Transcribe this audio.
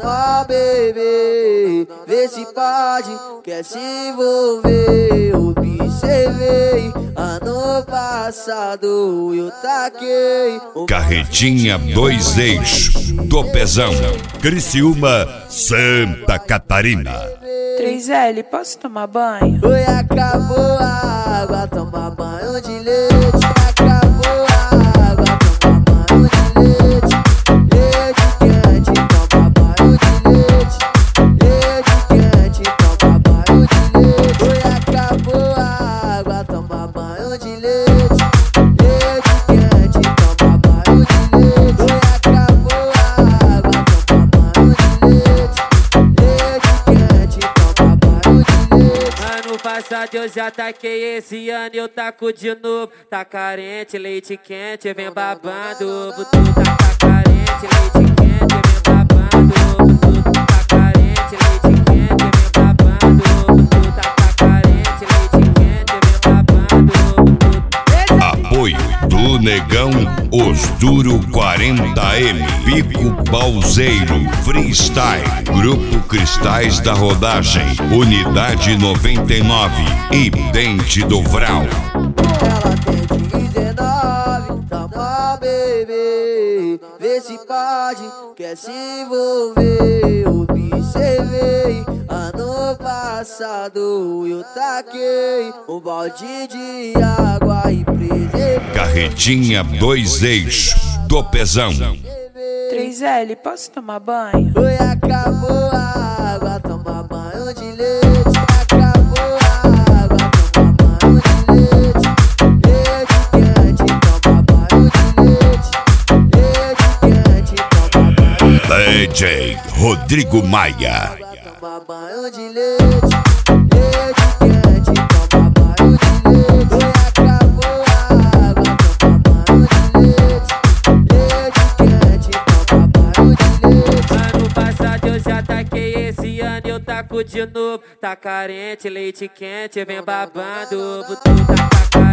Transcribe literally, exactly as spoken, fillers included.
toma bebê, vê se pode, quer se envolver. Observei, ano passado eu taquei Carretinha dois eixos do Pezão, Criciúma, Santa Catarina. três L, posso tomar banho? Oi, acabou a água, toma banho de leite. Acabou a água, toma banho de leite. Leite quente, toma banho de leite. Leite quente, toma banho de leite. Oi, acabou a água, toma banho de leite. Leite quente, toma banho de leite. Oi, acabou a água, toma banho de leite. Leite quente, toma banho de leite. Ano passado eu já taquei, esse ano eu taco de novo. Tá carente, leite quente, vem babando. Tu tá carente, leite quente, vem babando. Tu tá carente, leite quente, vem babando. Tu tá carente, leite quente, vem babando. Apoio do Negão, Os Duro quarenta M, Pico Balzeiro, Freestyle, Grupo Cristais da Rodagem, Unidade noventa e nove e Dente do Vral. Ela tem dezenove, toma bebê, vê se pode, quer se envolver. Observei, ano passado eu taquei um balde de água e preservei. Carretinha dois eixos do Pezão, três L, posso tomar banho? Oi, acabou a água, toma banho de leite. Acabou a água, toma banho de leite. Leite quente, toma banho de leite. Leite quente, toma banho de leite. D J Rodrigo Maia. Toma banho de leite. Leite quente, toma banho de leite. Oi, acabou a água, toma banho de leite. Leite quente, toma banho de leite. Ano passado eu já taquei, esse ano eu taco de novo. Tá carente, leite quente, vem babando. Tu tá carente.